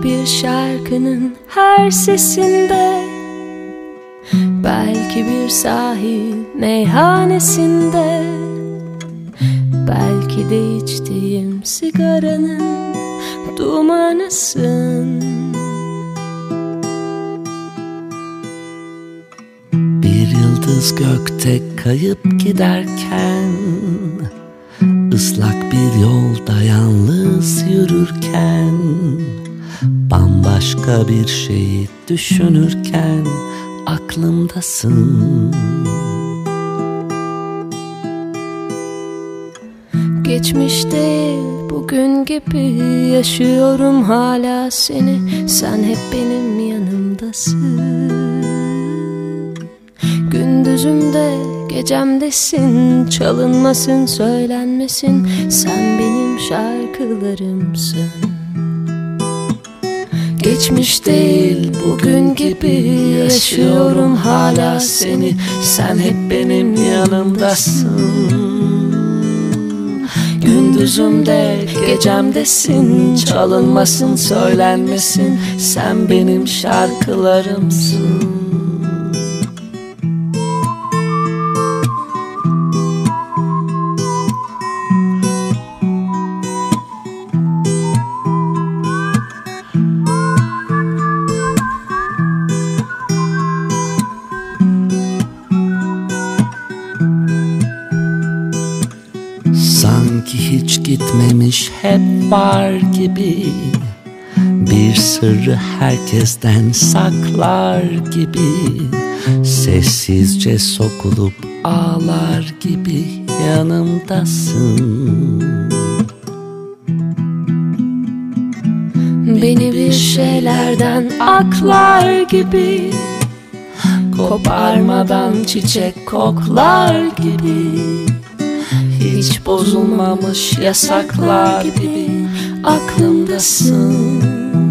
bir şarkının her sesinde, belki bir sahil meyhanesinde, belki de içtiğim sigaranın dumanısın. Bir yıldız gökte kayıp giderken, ıslak bir yolda yalnız yürürken, bambaşka bir şeyi düşünürken aklımdasın. Geçmişte bugün gibi yaşıyorum hala seni, sen hep benim yanımdasın. Gündüzümde gecemdesin, çalınmasın söylenmesin, sen benim şarkılarımsın. Geçmiş değil bugün gibi yaşıyorum hala seni, sen hep benim yanımdasın. Gündüzümde gecemdesin, çalınmasın söylenmesin, sen benim şarkılarımsın. Sanki hiç gitmemiş, hep var gibi, bir sırrı herkesten saklar gibi, sessizce sokulup ağlar gibi yanımdasın. Beni bir şeylerden aklar gibi, koparmadan çiçek koklar gibi, hiç bozulmamış yasaklar gibi aklımdasın.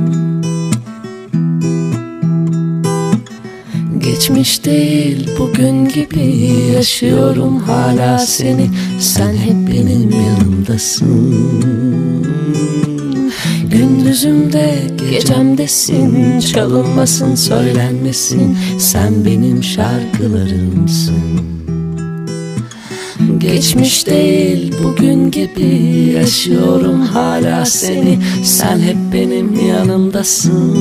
Geçmiş değil bugün gibi yaşıyorum hala seni, sen hep benim yanımdasın. Gündüzümde gecemdesin, çalınmasın söylenmesin, sen benim şarkılarımsın. Geçmiş değil bugün gibi yaşıyorum hala seni, sen hep benim yanımdasın.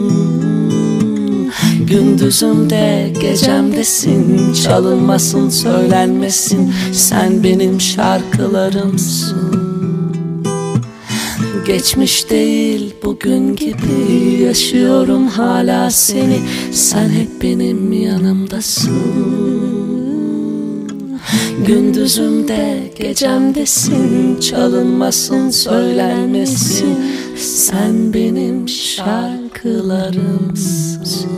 Gündüzümde gecemdesin, çalınmasın söylenmesin, sen benim şarkılarımsın. Geçmiş değil bugün gibi yaşıyorum hala seni, sen hep benim yanımdasın. Gündüzümde gecemdesin, çalınmasın söylenmesin, sen benim şarkılarımsın.